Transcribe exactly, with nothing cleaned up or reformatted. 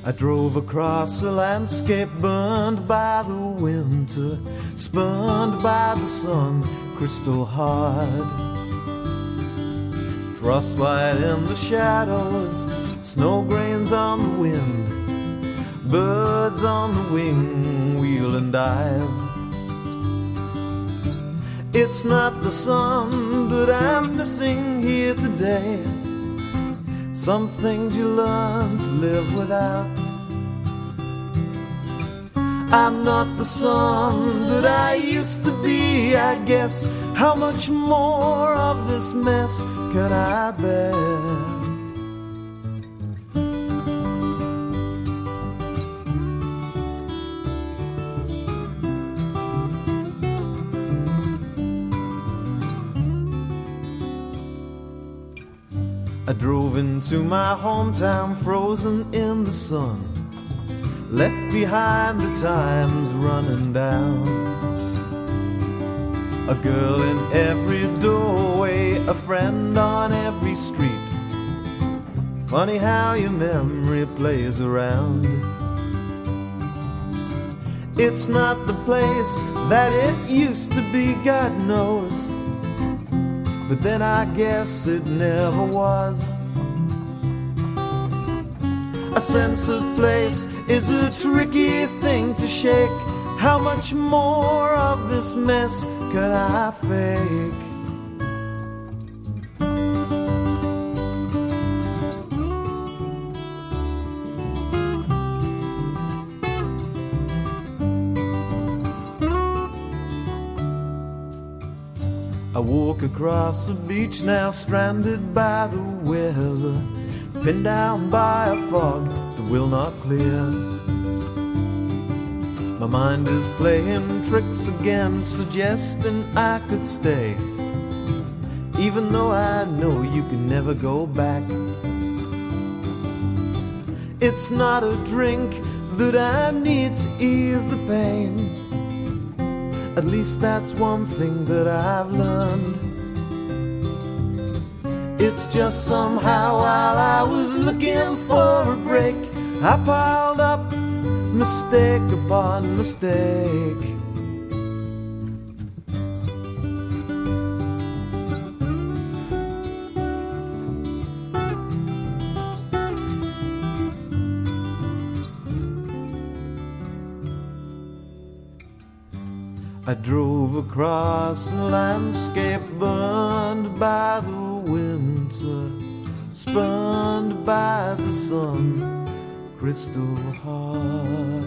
I drove across a landscape burned by the winter, spurned by the sun, crystal hard. Frostbite in the shadows, snow grains on the wind, birds on the wing, wheel and dive. It's not the sun that I'm missing here today. Some things you learn to live without. I'm not the son that I used to be, I guess. How much more of this mess can I bear? I drove into my hometown frozen in the sun, left behind the times running down. A girl in every doorway, a friend on every street. Funny how your memory plays around. It's not the place that it used to be, God knows, but then I guess it never was. A sense of place is a tricky thing to shake. How much more of this mess could I fake? I walk across a beach now stranded by the weather, pinned down by a fog that will not clear. My mind is playing tricks again, suggesting I could stay, even though I know you can never go back. It's not a drink that I need to ease the pain. At least that's one thing that I've learned. It's just somehow while I was looking for a break, I piled up mistake upon mistake. I drove across a landscape burned by the winter, spurned by the sun, crystal hard.